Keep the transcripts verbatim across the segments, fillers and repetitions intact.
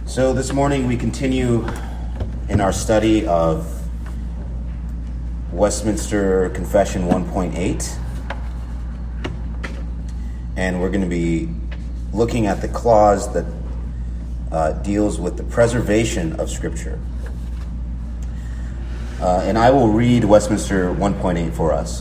So this morning we continue in our study of Westminster Confession one point eight, and we're going to be looking at the clause that uh, deals with the preservation of Scripture. Uh, and I will read Westminster one point eight for us.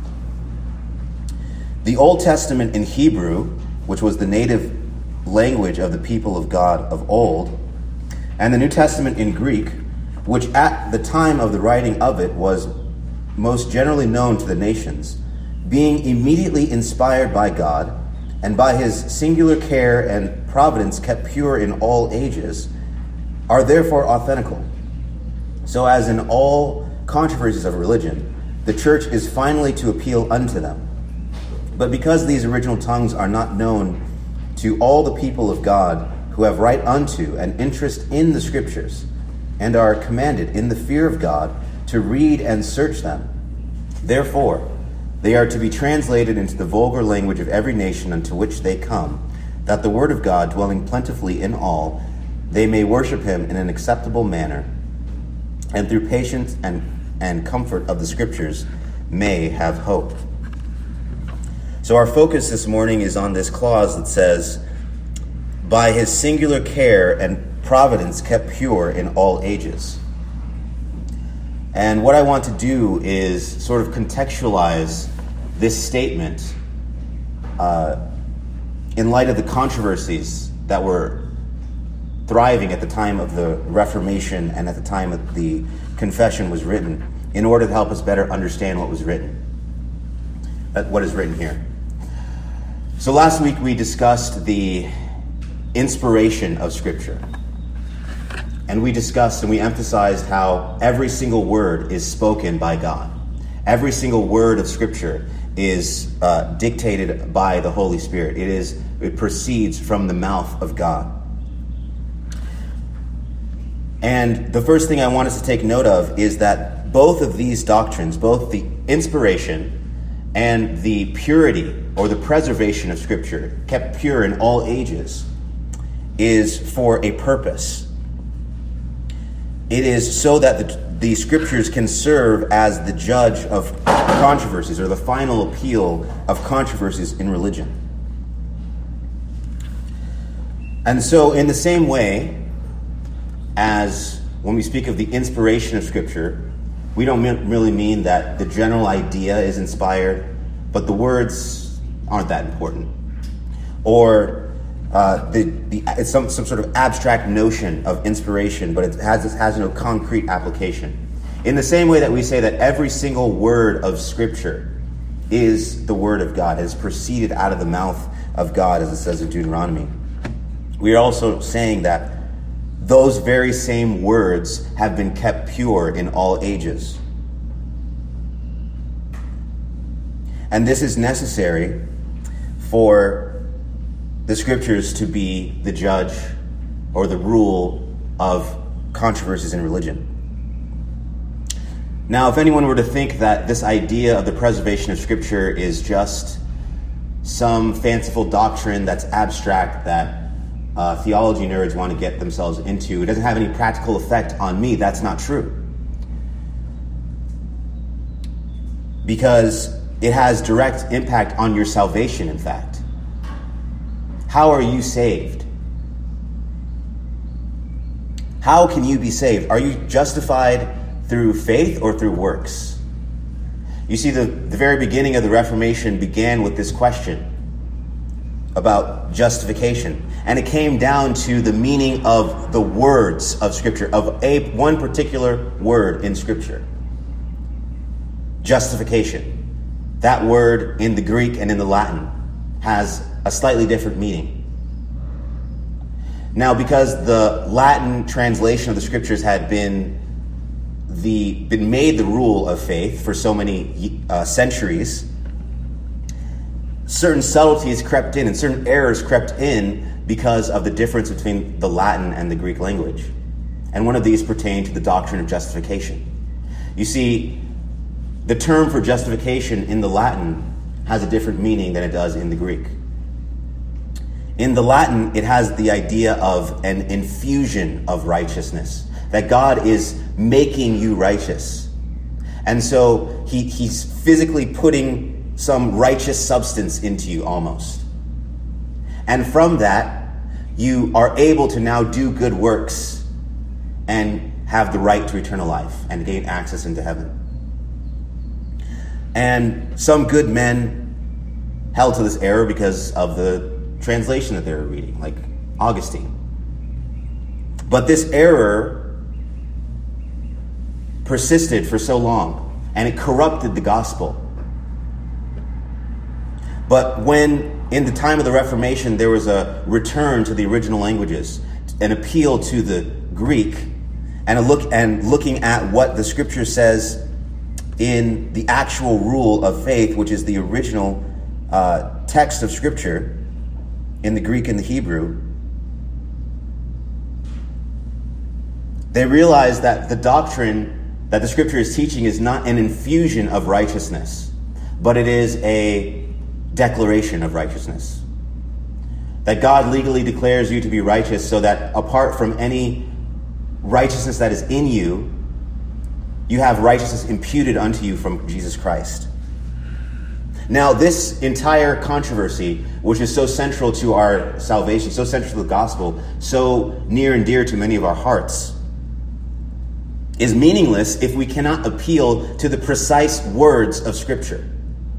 The Old Testament in Hebrew, which was the native language of the people of God of old, and the New Testament in Greek, which at the time of the writing of it was most generally known to the nations, being immediately inspired by God, and by his singular care and providence kept pure in all ages, are therefore authentical. So as in all controversies of religion, the church is finally to appeal unto them. But because these original tongues are not known to all the people of God who have right unto and interest in the Scriptures, and are commanded in the fear of God to read and search them, therefore they are to be translated into the vulgar language of every nation unto which they come, that the word of God, dwelling plentifully in all, they may worship him in an acceptable manner, and through patience and, and comfort of the Scriptures may have hope. So our focus this morning is on this clause that says, by his singular care and providence kept pure in all ages. And what I want to do is sort of contextualize this statement uh, in light of the controversies that were thriving at the time of the Reformation and at the time that the Confession was written, in order to help us better understand what was written, what is written here. So last week we discussed the inspiration of Scripture. And we discussed and we emphasized how every single word is spoken by God. Every single word of Scripture is uh, dictated by the Holy Spirit. It is, it proceeds from the mouth of God. And the first thing I want us to take note of is that both of these doctrines, both the inspiration and the purity or the preservation of Scripture, kept pure in all ages, is for a purpose. It is so that the, the Scriptures can serve as the judge of controversies, or the final appeal of controversies in religion. And so in the same way as when we speak of the inspiration of Scripture, we don't really mean that the general idea is inspired, but the words aren't that important. Or uh, the, the it's some, some sort of abstract notion of inspiration, but it has, it has no concrete application. In the same way that we say that every single word of Scripture is the Word of God, has proceeded out of the mouth of God, as it says in Deuteronomy, we are also saying that those very same words have been kept pure in all ages. And this is necessary for the Scriptures to be the judge or the rule of controversies in religion. Now, if anyone were to think that this idea of the preservation of Scripture is just some fanciful doctrine that's abstract that Uh, theology nerds want to get themselves into, it doesn't have any practical effect on me, that's not true. Because it has direct impact on your salvation, in fact. How are you saved? How can you be saved? Are you justified through faith or through works? You see, the, the very beginning of the Reformation began with this question about justification. And it came down to the meaning of the words of Scripture, of a one particular word in Scripture. Justification. That word in the Greek and in the Latin has a slightly different meaning. Now, because the Latin translation of the Scriptures had been the been made the rule of faith for so many uh, centuries, certain subtleties crept in and certain errors crept in because of the difference between the Latin and the Greek language. And one of these pertained to the doctrine of justification. You see, the term for justification in the Latin has a different meaning than it does in the Greek. In the Latin, it has the idea of an infusion of righteousness, that God is making you righteous. And so he, he's physically putting some righteous substance into you almost. And from that, you are able to now do good works and have the right to eternal life and gain access into heaven. And some good men held to this error because of the translation that they were reading, like Augustine. But this error persisted for so long, and it corrupted the gospel. But when, in the time of the Reformation, there was a return to the original languages, an appeal to the Greek, and a look and looking at what the Scripture says in the actual rule of faith, which is the original uh, text of Scripture in the Greek and the Hebrew, they realized that the doctrine that the Scripture is teaching is not an infusion of righteousness, but it is a declaration of righteousness. That God legally declares you to be righteous so that apart from any righteousness that is in you, you have righteousness imputed unto you from Jesus Christ. Now, this entire controversy, which is so central to our salvation, so central to the gospel, so near and dear to many of our hearts, is meaningless if we cannot appeal to the precise words of Scripture.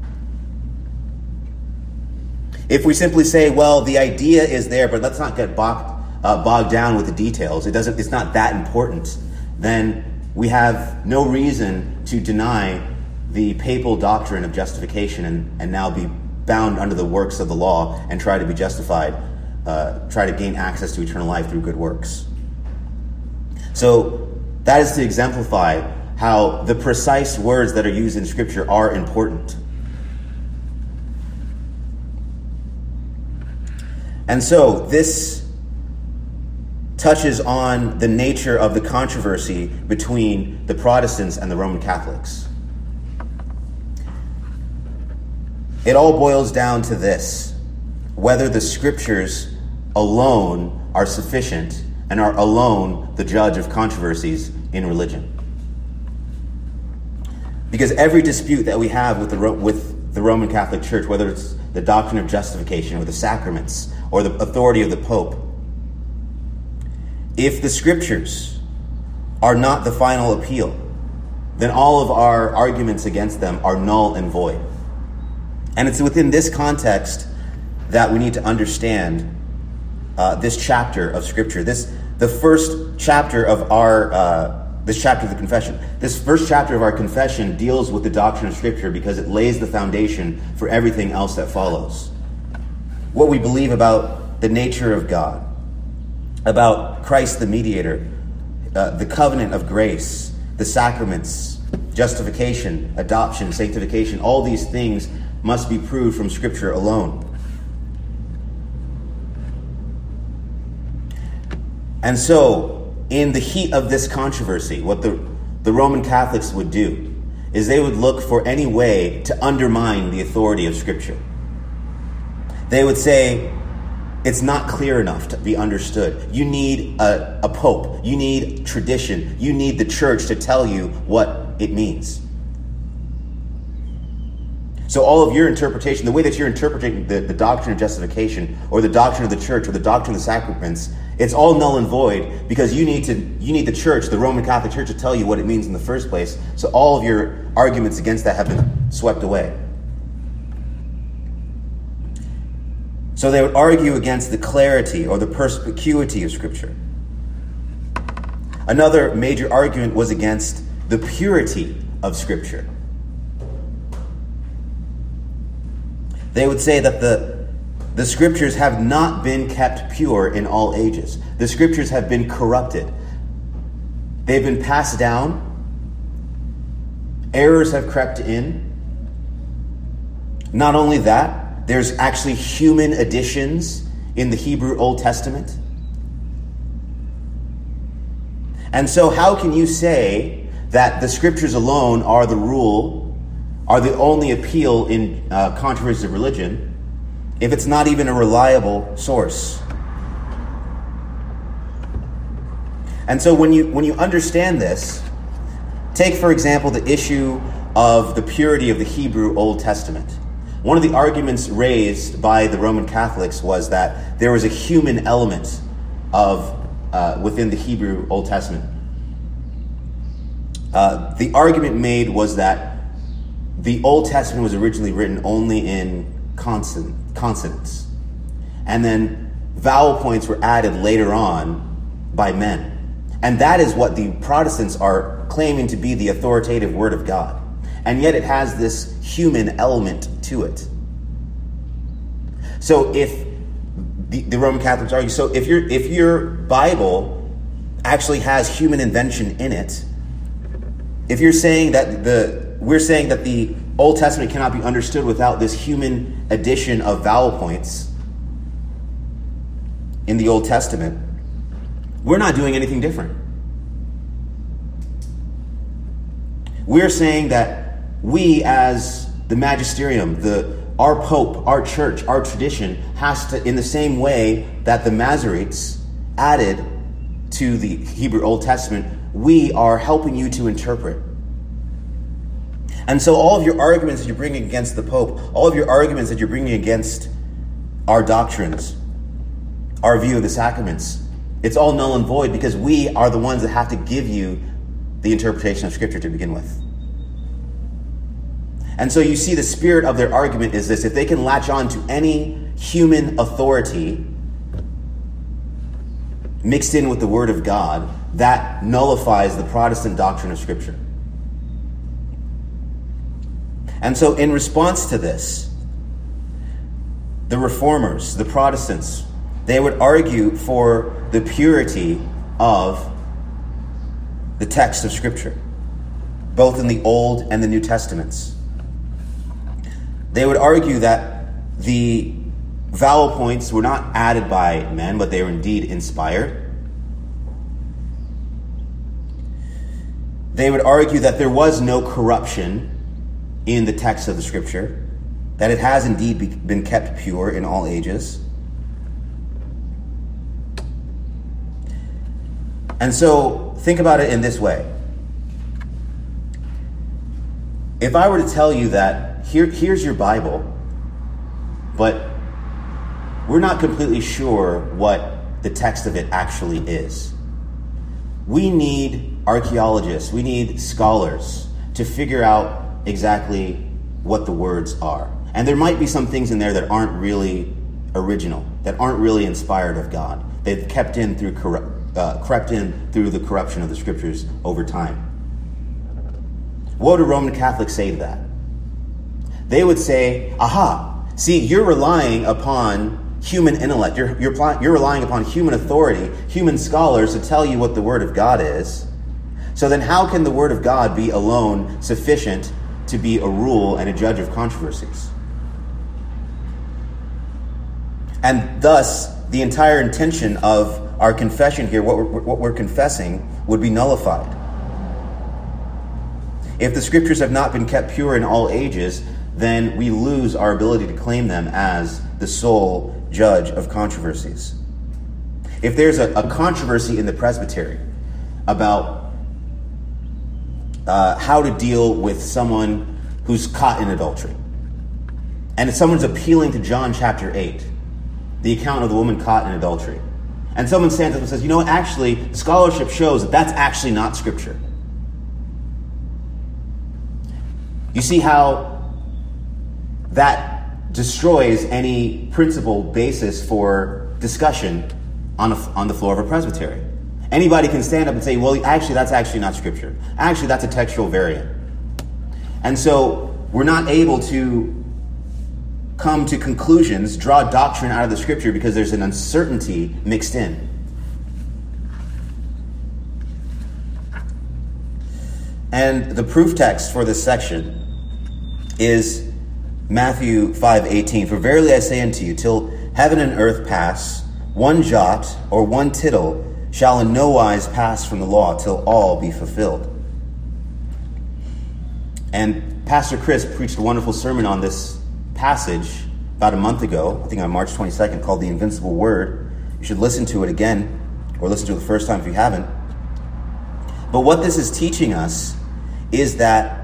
If we simply say, well, the idea is there, but let's not get bogged, uh, bogged down with the details, it doesn't, it's not that important, then we have no reason to deny the papal doctrine of justification and, and now be bound under the works of the law and try to be justified, uh, try to gain access to eternal life through good works. So that is to exemplify how the precise words that are used in Scripture are important. And so this touches on the nature of the controversy between the Protestants and the Roman Catholics. It all boils down to this: whether the Scriptures alone are sufficient and are alone the judge of controversies in religion. Because every dispute that we have with the with the Roman Catholic Church, whether it's the doctrine of justification or the sacraments or the authority of the Pope, if the Scriptures are not the final appeal, then all of our arguments against them are null and void. And it's within this context that we need to understand uh, this chapter of Scripture. This, the first chapter of our, uh, this chapter of the confession. This first chapter of our confession deals with the doctrine of Scripture because it lays the foundation for everything else that follows. What we believe about the nature of God, about Christ the mediator, uh, the covenant of grace, the sacraments, justification, adoption, sanctification, all these things must be proved from Scripture alone. And so, in the heat of this controversy, what the, the Roman Catholics would do is they would look for any way to undermine the authority of Scripture. They would say, it's not clear enough to be understood. You need a, a pope. You need tradition. You need the church to tell you what it means. So all of your interpretation, the way that you're interpreting the, the doctrine of justification or the doctrine of the church or the doctrine of the sacraments, it's all null and void because you need to you need the church, the Roman Catholic Church, to tell you what it means in the first place. So all of your arguments against that have been swept away. So they would argue against the clarity or the perspicuity of Scripture. Another major argument was against the purity of Scripture. They would say that the, the Scriptures have not been kept pure in all ages. The Scriptures have been corrupted. They've been passed down. Errors have crept in. Not only that, there's actually human additions in the Hebrew Old Testament. And so how can you say that the Scriptures alone are the rule, are the only appeal in uh, controversies of religion, if it's not even a reliable source? And so when you when you understand this, take, for example, the issue of the purity of the Hebrew Old Testament. One of the arguments raised by the Roman Catholics was that there was a human element of uh, within the Hebrew Old Testament. Uh, the argument made was that the Old Testament was originally written only in consonant, consonants, and then vowel points were added later on by men. And that is what the Protestants are claiming to be the authoritative Word of God. And yet it has this human element to it. So if the, the Roman Catholics argue, so if your if your Bible actually has human invention in it, if you're saying that the we're saying that the Old Testament cannot be understood without this human addition of vowel points in the Old Testament, we're not doing anything different. We're saying that we, as the magisterium, the our Pope, our church, our tradition, has to, in the same way that the Masoretes added to the Hebrew Old Testament, we are helping you to interpret. And so all of your arguments that you're bringing against the Pope, all of your arguments that you're bringing against our doctrines, our view of the sacraments, it's all null and void because we are the ones that have to give you the interpretation of Scripture to begin with. And so you see the spirit of their argument is this: if they can latch on to any human authority mixed in with the Word of God, that nullifies the Protestant doctrine of Scripture. And so in response to this, the Reformers, the Protestants, they would argue for the purity of the text of Scripture, both in the Old and the New Testaments. They would argue that the vowel points were not added by men, but they were indeed inspired. They would argue that there was no corruption in the text of the Scripture, that it has indeed be, been kept pure in all ages. And so think about it in this way. If I were to tell you that here, here's your Bible, but we're not completely sure what the text of it actually is. We need archaeologists, we need scholars to figure out exactly what the words are. And there might be some things in there that aren't really original, that aren't really inspired of God. They've kept in through corrupt. Uh, crept in through the corruption of the Scriptures over time. What do Roman Catholics say to that? They would say, aha, see, you're relying upon human intellect. You're, you're, you're relying upon human authority, human scholars to tell you what the Word of God is. So then how can the Word of God be alone sufficient to be a rule and a judge of controversies? And thus, the entire intention of our confession here, what we're, what we're confessing, would be nullified. If the Scriptures have not been kept pure in all ages, then we lose our ability to claim them as the sole judge of controversies. If there's a, a controversy in the presbytery about uh, how to deal with someone who's caught in adultery, and if someone's appealing to John chapter eight, the account of the woman caught in adultery, and someone stands up and says, you know what, actually, scholarship shows that that's actually not Scripture. You see how that destroys any principle basis for discussion on, a, on the floor of a presbytery. Anybody can stand up and say, well, actually, that's actually not Scripture. Actually, that's a textual variant. And so we're not able to come to conclusions, draw doctrine out of the Scripture because there's an uncertainty mixed in. And the proof text for this section is Matthew five eighteen. For verily I say unto you, till heaven and earth pass, one jot or one tittle shall in no wise pass from the law till all be fulfilled. And Pastor Chris preached a wonderful sermon on this passage about a month ago, I think on March twenty-second, called The Invincible Word. You should listen to it again, or listen to it the first time if you haven't. But what this is teaching us is that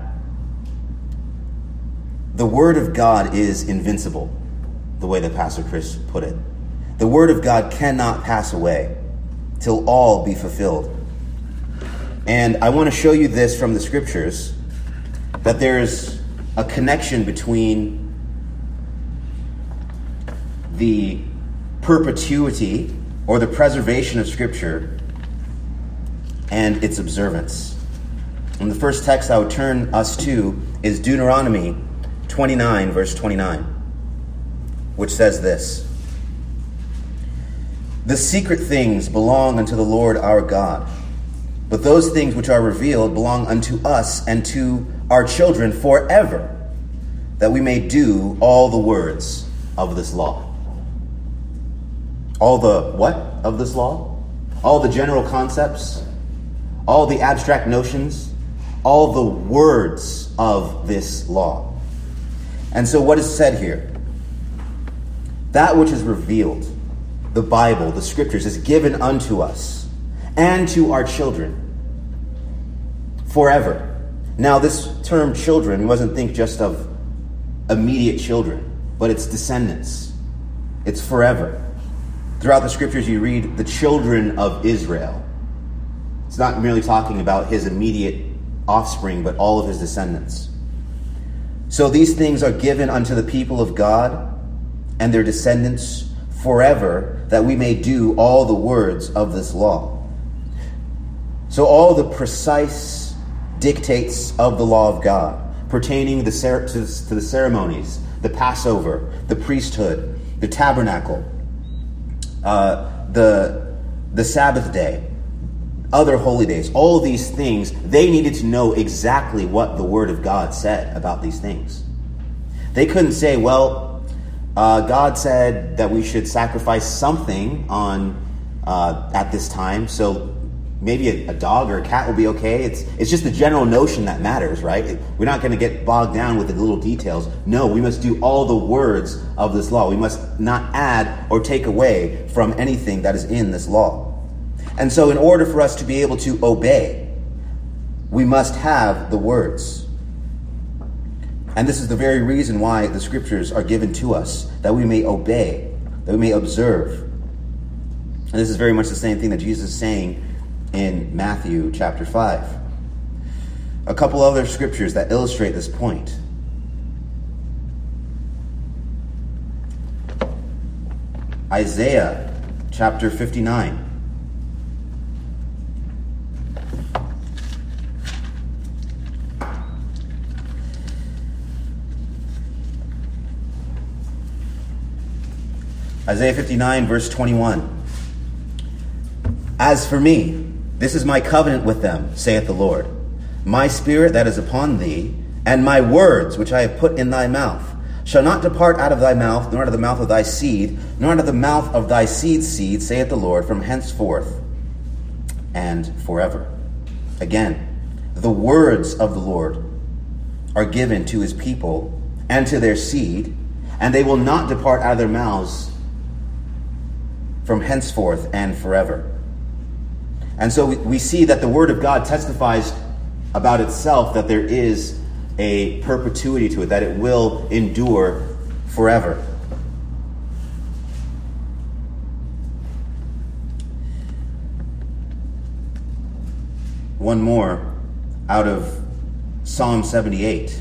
the Word of God is invincible, the way that Pastor Chris put it. The Word of God cannot pass away till all be fulfilled. And I want to show you this from the Scriptures, that there's a connection between the perpetuity or the preservation of Scripture and its observance. And the first text I would turn us to is Deuteronomy twenty-nine, verse twenty-nine, which says this: "The secret things belong unto the Lord our God, but those things which are revealed belong unto us and to our children forever, that we may do all the words of this law." All the what of this law? All the general concepts, all the abstract notions, all the words of this law. And so what is said here? That which is revealed, the Bible, the Scriptures, is given unto us and to our children forever. Now, this term children, we mustn't think just of immediate children, but it's descendants. It's forever. Throughout the Scriptures, you read the children of Israel. It's not merely talking about his immediate offspring, but all of his descendants. So these things are given unto the people of God and their descendants forever, that we may do all the words of this law. So all the precise dictates of the law of God, pertaining the cer- to, to the ceremonies, the Passover, the priesthood, the tabernacle, uh, the, the Sabbath day, other holy days, all these things, they needed to know exactly what the Word of God said about these things. They couldn't say, well, uh, God said that we should sacrifice something on uh, at this time, so maybe a, a dog or a cat will be okay. It's it's just the general notion that matters, right? We're not going to get bogged down with the little details. No, we must do all the words of this law. We must not add or take away from anything that is in this law. And so in order for us to be able to obey, we must have the words. And this is the very reason why the Scriptures are given to us, that we may obey, that we may observe. And this is very much the same thing that Jesus is saying in Matthew chapter five. A couple other scriptures that illustrate this point. Isaiah chapter fifty-nine. Isaiah fifty-nine, verse twenty-one. "As for me, this is my covenant with them, saith the Lord. My spirit that is upon thee, and my words which I have put in thy mouth, shall not depart out of thy mouth, nor out of the mouth of thy seed, nor out of the mouth of thy seed's seed, saith the Lord, from henceforth and forever." Again, the words of the Lord are given to his people and to their seed, and they will not depart out of their mouths from henceforth and forever. And so we, we see that the Word of God testifies about itself that there is a perpetuity to it, that it will endure forever. One more out of Psalm seventy-eight.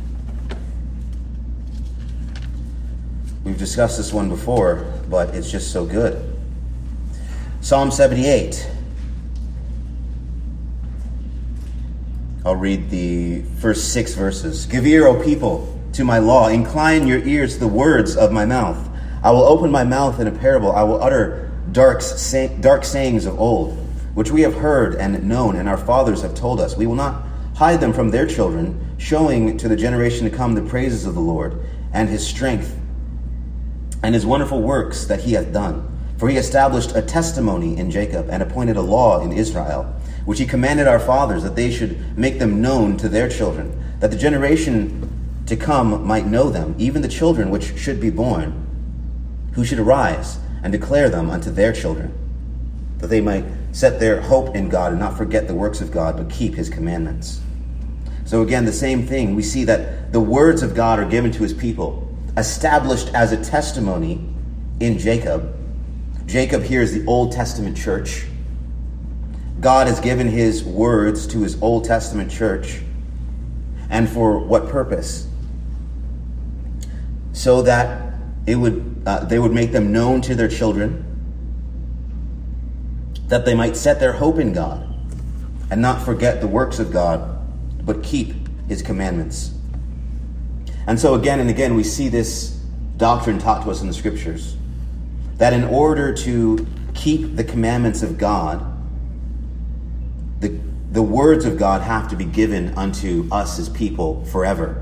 We've discussed this one before, but it's just so good. Psalm seventy-eight. I'll read the first six verses. "Give ear, O people, to my law. Incline your ears to the words of my mouth. I will open my mouth in a parable. I will utter dark, say, dark sayings of old, which we have heard and known, and our fathers have told us. We will not hide them from their children, showing to the generation to come the praises of the Lord, and his strength, and his wonderful works that he hath done. For he established a testimony in Jacob, and appointed a law in Israel, which he commanded our fathers, that they should make them known to their children, that the generation to come might know them, even the children which should be born, who should arise and declare them unto their children, that they might set their hope in God and not forget the works of God, but keep his commandments. So again, the same thing. We see that the words of God are given to his people, established as a testimony in Jacob. Jacob here is the Old Testament church. God has given his words to his Old Testament church. And for what purpose? So that it would uh, they would make them known to their children, that they might set their hope in God and not forget the works of God, but keep his commandments. And so again and again we see this doctrine taught to us in the scriptures, that in order to keep the commandments of God, the, the words of God have to be given unto us as people forever.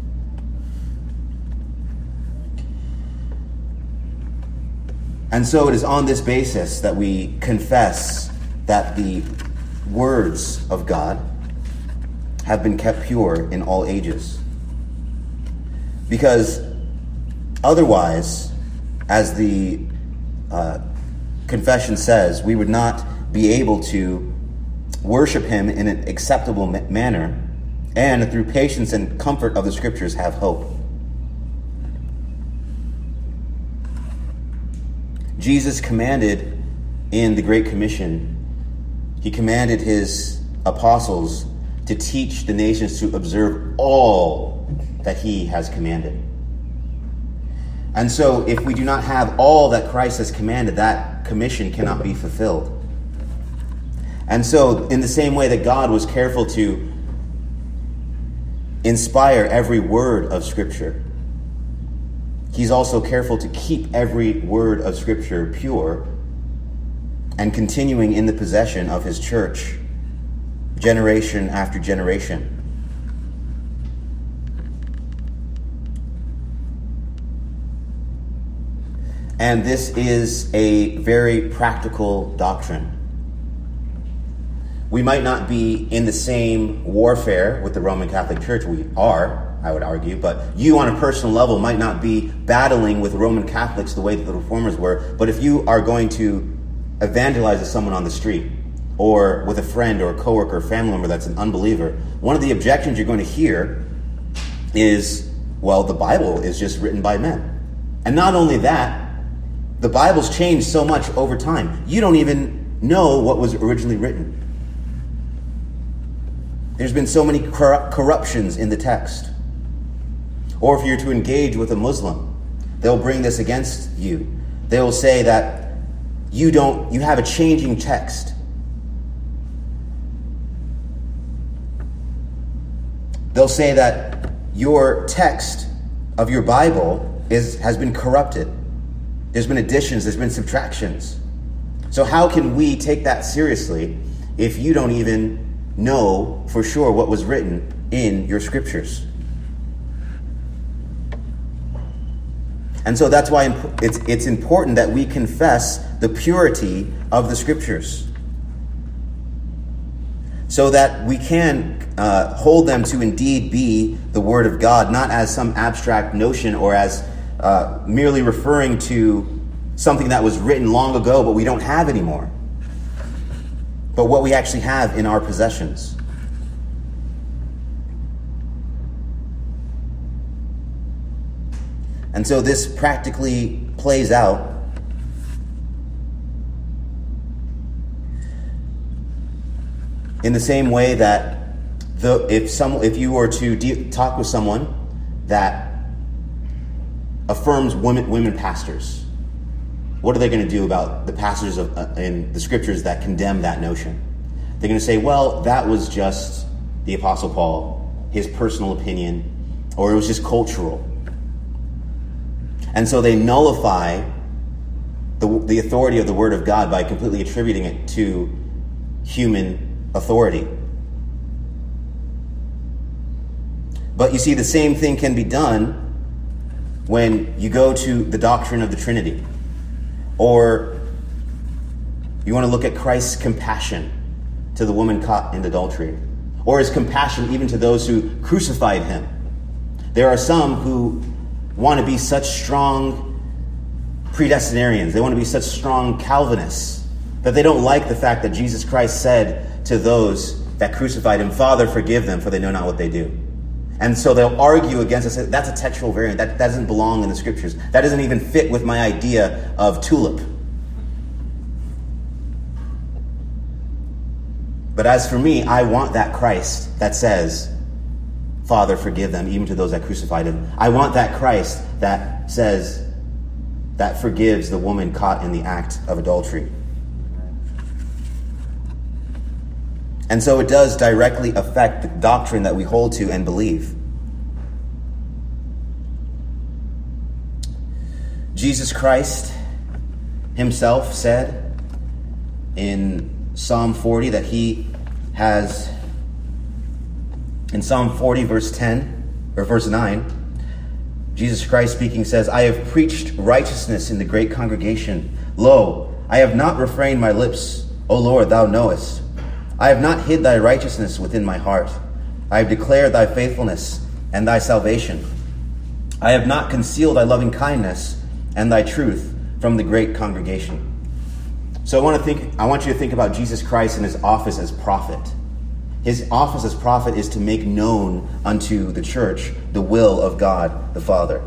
And so it is on this basis that we confess that the words of God have been kept pure in all ages. Because otherwise, as the uh, confession says, we would not be able to worship him in an acceptable ma- manner, and through patience and comfort of the scriptures have hope. Jesus commanded in the Great Commission, he commanded his apostles to teach the nations to observe all that he has commanded. And so if we do not have all that Christ has commanded, that commission cannot be fulfilled. And so in the same way that God was careful to inspire every word of Scripture, he's also careful to keep every word of Scripture pure and continuing in the possession of his church, generation after generation. And this is a very practical doctrine. We might not be in the same warfare with the Roman Catholic Church. We are, I would argue, but you on a personal level might not be battling with Roman Catholics the way that the Reformers were. But if you are going to evangelize to someone on the street, or with a friend or a coworker or family member that's an unbeliever, one of the objections you're going to hear is, well, the Bible is just written by men. And not only that, the Bible's changed so much over time. You don't even know what was originally written. There's been so many corru- corruptions in the text. Or if you're to engage with a Muslim, they'll bring this against you. They will say that you don't, you have a changing text. They'll say that your text of your Bible is has been corrupted. There's been additions, there's been subtractions. So how can we take that seriously if you don't even know for sure what was written in your scriptures? And so that's why it's it's important that we confess the purity of the scriptures, so that we can uh, hold them to indeed be the word of God, not as some abstract notion or as uh, merely referring to something that was written long ago but we don't have anymore, but what we actually have in our possessions. And so this practically plays out in the same way that the, if some if you were to de- talk with someone that affirms women women pastors, what are they going to do about the passages of, uh, in the scriptures that condemn that notion? They're going to say, well, that was just the Apostle Paul, his personal opinion, or it was just cultural. And so they nullify the, the authority of the Word of God by completely attributing it to human authority. But you see, the same thing can be done when you go to the doctrine of the Trinity, or you want to look at Christ's compassion to the woman caught in adultery, or his compassion even to those who crucified him. There are some who want to be such strong predestinarians. They want to be such strong Calvinists that they don't like the fact that Jesus Christ said to those that crucified him, "Father, forgive them, for they know not what they do." And so they'll argue against us. That's a textual variant. That doesn't belong in the scriptures. That doesn't even fit with my idea of tulip. But as for me, I want that Christ that says, "Father, forgive them, even to those that crucified him." I want that Christ that says, that forgives the woman caught in the act of adultery. And so it does directly affect the doctrine that we hold to and believe. Jesus Christ himself said in Psalm forty that he has, in Psalm forty verse ten, or verse nine, Jesus Christ speaking says, "I have preached righteousness in the great congregation. Lo, I have not refrained my lips. O Lord, thou knowest. I have not hid thy righteousness within my heart. I have declared thy faithfulness and thy salvation. I have not concealed thy loving kindness and thy truth from the great congregation." So I want to think, I want you to think about Jesus Christ in his office as prophet. His office as prophet is to make known unto the church the will of God the Father.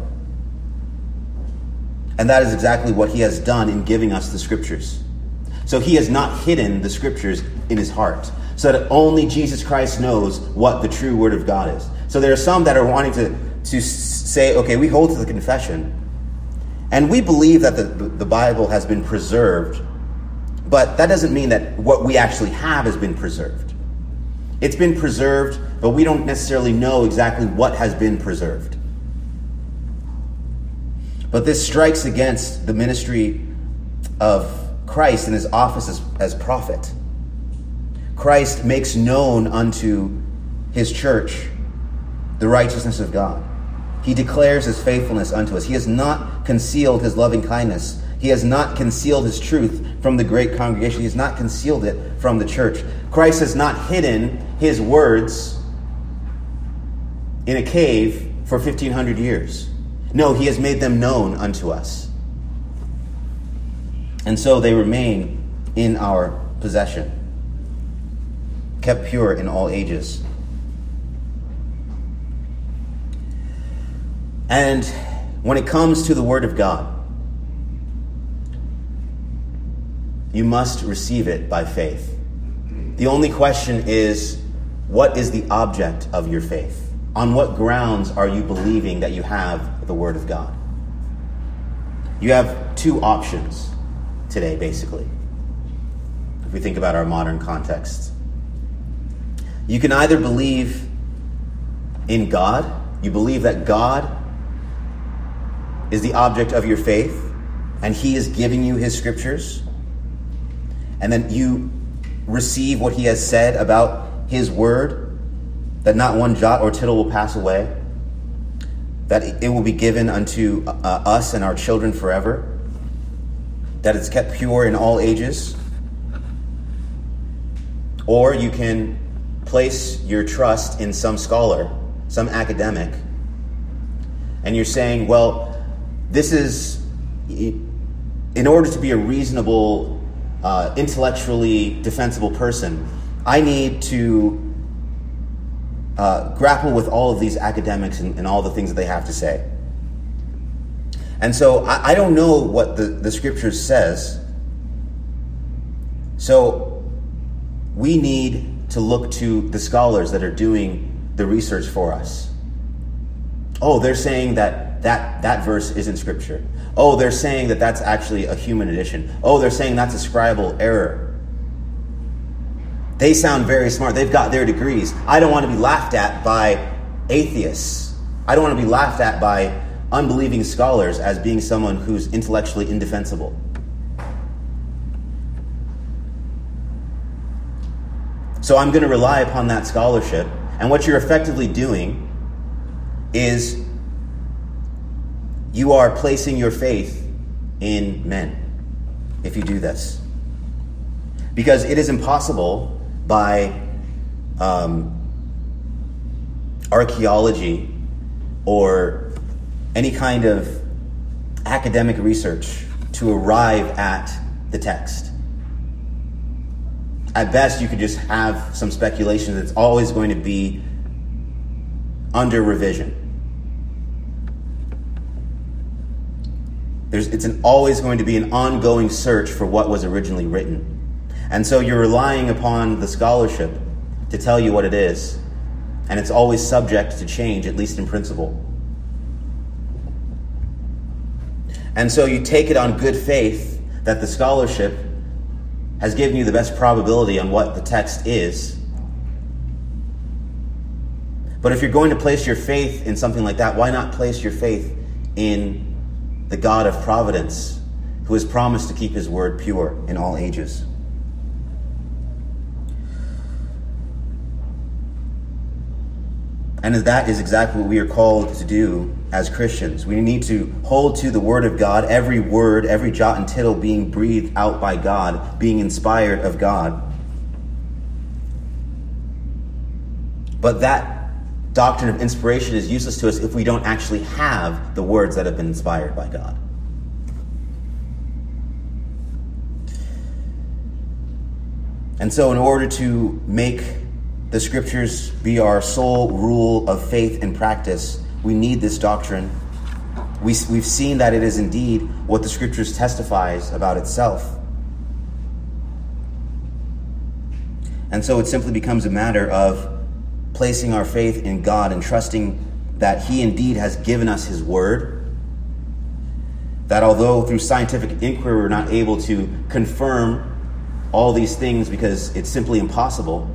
And that is exactly what he has done in giving us the scriptures. So he has not hidden the scriptures in his heart, so that only Jesus Christ knows what the true word of God is. So there are some that are wanting to, to say, okay, we hold to the confession, and we believe that the, the Bible has been preserved, but that doesn't mean that what we actually have has been preserved. It's been preserved, but we don't necessarily know exactly what has been preserved. But this strikes against the ministry of Christ in his office as, as prophet. Christ makes known unto his church the righteousness of God. He declares his faithfulness unto us. He has not concealed his loving kindness. He has not concealed his truth from the great congregation. He has not concealed it from the church. Christ has not hidden his words in a cave for fifteen hundred years. No, he has made them known unto us. And so they remain in our possession, kept pure in all ages. And when it comes to the Word of God, you must receive it by faith. The only question is, what is the object of your faith? On what grounds are you believing that you have the Word of God? You have two options today, basically, if we think about our modern context. You can either believe in God, you believe that God is the object of your faith, and he is giving you his scriptures, and then you receive what he has said about his word, that not one jot or tittle will pass away, that it will be given unto uh, us and our children forever, that it's kept pure in all ages. Or you can place your trust in some scholar, some academic, and you're saying, well, this is, in order to be a reasonable, uh, intellectually defensible person, I need to uh, grapple with all of these academics and, and all the things that they have to say. And so I, I don't know what the, the scriptures says. So we need to look to the scholars that are doing the research for us. Oh, they're saying that that, that verse isn't scripture. Oh, they're saying that that's actually a human addition. Oh, they're saying that's a scribal error. They sound very smart. They've got their degrees. I don't want to be laughed at by atheists. I don't want to be laughed at by unbelieving scholars as being someone who's intellectually indefensible. So I'm going to rely upon that scholarship. And what you're effectively doing is you are placing your faith in men if you do this. Because it is impossible by um, archaeology or any kind of academic research to arrive at the text. At best, you could just have some speculation that's always going to be under revision. There's, it's an, always going to be an ongoing search for what was originally written. And so you're relying upon the scholarship to tell you what it is, and it's always subject to change, at least in principle. And so you take it on good faith that the scholarship has given you the best probability on what the text is. But if you're going to place your faith in something like that, why not place your faith in the God of providence, who has promised to keep his word pure in all ages? And that is exactly what we are called to do as Christians. We need to hold to the word of God, every word, every jot and tittle being breathed out by God, being inspired of God. But that doctrine of inspiration is useless to us if we don't actually have the words that have been inspired by God. And so in order to make the scriptures be our sole rule of faith and practice, we need this doctrine. We, we've seen that it is indeed what the scriptures testifies about itself. And so it simply becomes a matter of placing our faith in God and trusting that he indeed has given us his word. That although through scientific inquiry we're not able to confirm all these things because it's simply impossible,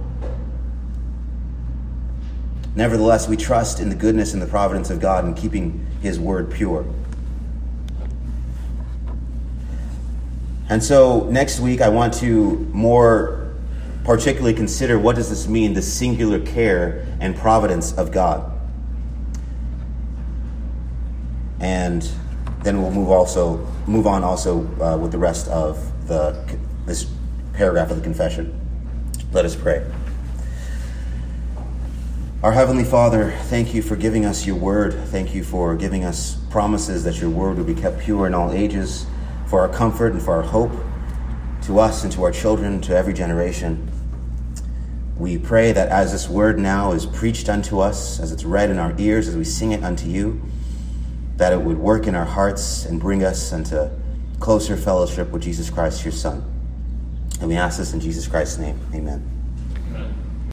nevertheless, we trust in the goodness and the providence of God in keeping his word pure. And so next week, I want to more particularly consider what does this mean, the singular care and providence of God. And then we'll move also move on also uh, with the rest of the this paragraph of the confession. Let us pray. Our Heavenly Father, thank you for giving us your word. Thank you for giving us promises that your word will be kept pure in all ages, for our comfort and for our hope, to us and to our children, to every generation. We pray that as this word now is preached unto us, as it's read in our ears, as we sing it unto you, that it would work in our hearts and bring us into closer fellowship with Jesus Christ, your Son. And we ask this in Jesus Christ's name. Amen.